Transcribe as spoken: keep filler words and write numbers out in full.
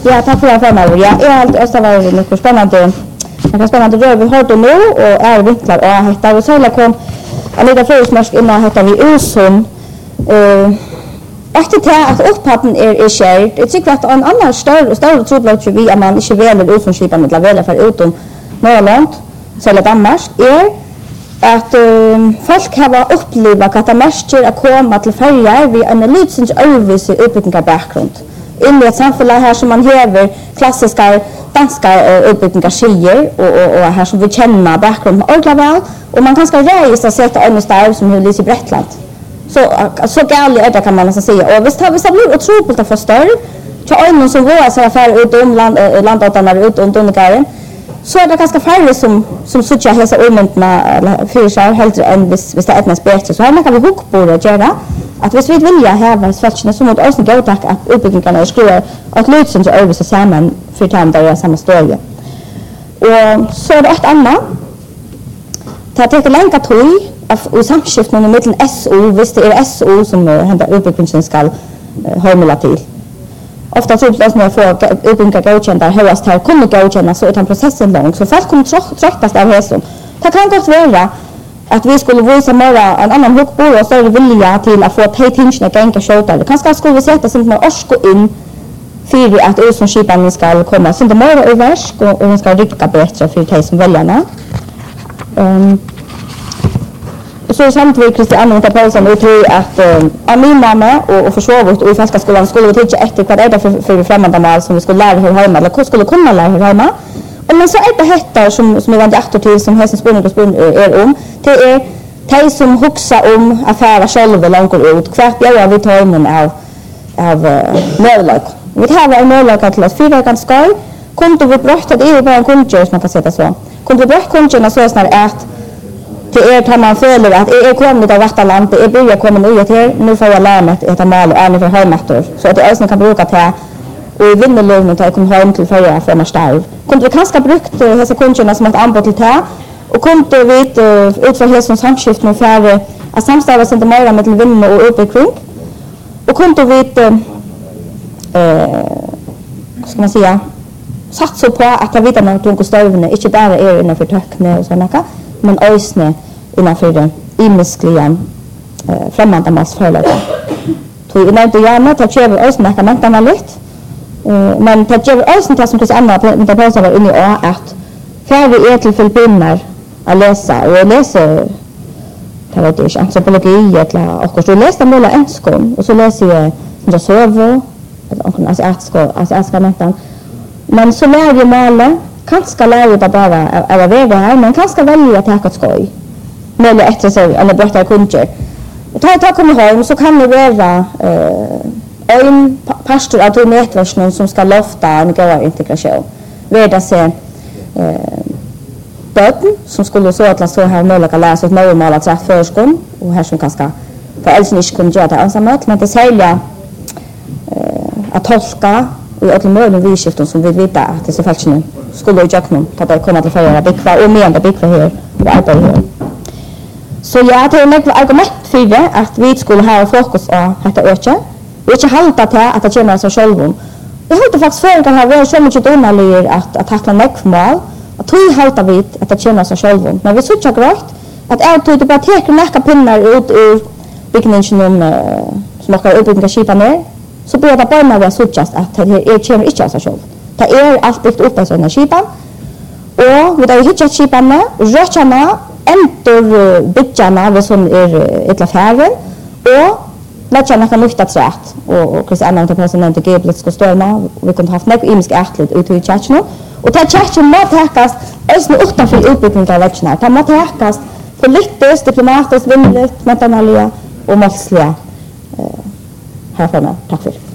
Ja, tack för att jag var Ja, jag har alltid också varit mycket spännande. Det kan spännande rör vi har då nu och är vinklar och heter och så här kom Anita Frösmark innan heter vi Usun. Eh efter det att upphatten är är shared. Jag tycker att en annan större större trubbel tror vi att man inte väljer Usunskipan med väl för utom Norrland så eller Danmark är att um, folk har upplevt att det mest är att komma till färger vid en liten övervise uppbyggande bakgrund. In i ett samhälle här som man häver klassiska danska uppbyggande skier och, och, och här som vi känner bakgrunden ordentligt väl och man kan ska rejält att sätta en starv som hur Lise Brettland. Så så galet är det kan man nästan säga. Och visst har vi så blir otroligt att förstå. Så en som går så här ut om land landåtarna ut om Donnegarden. Så är det ganska färre som som söker hälsa ommentna eller fyrsar helt än vis vis det etnas bättre. Så här kan vi hugga på det göra. Att hvis vi vill ha vad svätchen så mot oss gå tack att uppbyggnaden är skruva att lösa sig över så samman för tam där är samma story. Och så är det ett annat. Ta till länka tog av samskiftet med mitten S O visst det är S O som händer uppbyggnaden ska hormela till. Ofta tror jag att när får uppbygga godkända högst här kommer godkänna så utan processen lång så folk kommer tröttas av hästen. Det kan gott vara att vi skulle visa mer en annan huggbo och så är det vilja till att få ett helt hinch när gänga skjuta. Det kanske skulle vi sätta sin mer orsko in för att Usunskipan ska komma sin mer översk och hon ska rycka bättre för de som väljarna. Um, så samtidigt Christian och Paulsen och tror att uh, min mamma och, och försvaret och i svenska skolan skulle vi titta efter vad är det för, för främmande mål som vi skulle lära här hemma eller vad skulle kunna lära här hemma. Och men så är det hettar som som är vant att till som hästen spår och spår är om. Det är de som huxar om affärer själva långt ut. Kvart bjöd vi tar in av av uh, möjlighet. Vi har en möjlighet till att fyra kan skoj. Kunde vi brötta det är bara en kundgör som man kan sätta så. Kunde vi brötta kundgörna så snart att det är tar man följer att är kommit av rätta land det är börjar komma ut här nu får jag lära mig att äta mal och är för hemmator så att det alltså kan bruka till och i vinnerlönen tar jag kom hem till förra för mig starv. Kunde vi kanske brukt dessa kunderna som ett anbud till det och kunde vi ut för hela samskift med färre att samstäva sig inte mer med till vinner och uppbyggning och kunde vi eh ska man säga satsa på att jag vet att man tunga stövne inte bara är innanför töckne och såna där men ösne innanför det imiskliga eh, främmande massförlägga. Tog jag inte gärna att jag ösne kan man inte lite. Eh, men att jag ösne tas som till andra med det bara var inne i att för vi är till Filippinerna att läsa och jag läser det vet jag inte antropologi eller och så läser jag en enskon och så läser jag jag sover alltså att ska alltså att ska nästan men så lär jag måla kanske lära det bara av vägar här men kanske välja att ta ett skoj med efter så eller borta kunder. Och ta ta kommer hem så kan det vara eh en pastor av nätverken som ska lofta en god integration. Veda sig eh böten som skulle så att så här möjliga läsa ett normala träff förskon och här som kanske för alltså inte kunde göra det ensamt men det sälja eh att tolka och att möjliga vidskiften som vi vet att det så faktiskt skulle jag kunna ta det komma till förra bikva och mer än det bikva här och arbeta här. Så jag tar mig argument för det att vi skulle ha fokus på detta öka. Vi inte halta till att det känner sig själv. Jag håller faktiskt för att det har varit så mycket underligt att att tackla näckmål. Att tog halta vid att det känner sig själv. Men vi såg grönt att jag tog det bara täcker näcka pinnar ut ur byggningen om som ska uppbygga skipa ner. Så blir det bara när vi sågast att det är känner inte sig själv. Det är allt byggt upp av sådana skipan. Och vi har hittat skiparna, rötjarna, ändor byggjarna, vi som är ett affären. Och lätjarna kan lyfta trätt. Och Christian Anna på sig nämnde geopolitiska störna. Vi kunde haft mycket imisk ätligt ute i tjärtjen. Och det tjärtjen må täckas ösna utanför utbyggning av lätjarna. Det må täckas politiskt, diplomatiskt, vinnerligt, mentalaliga och målsliga. Här för mig. Tack för det.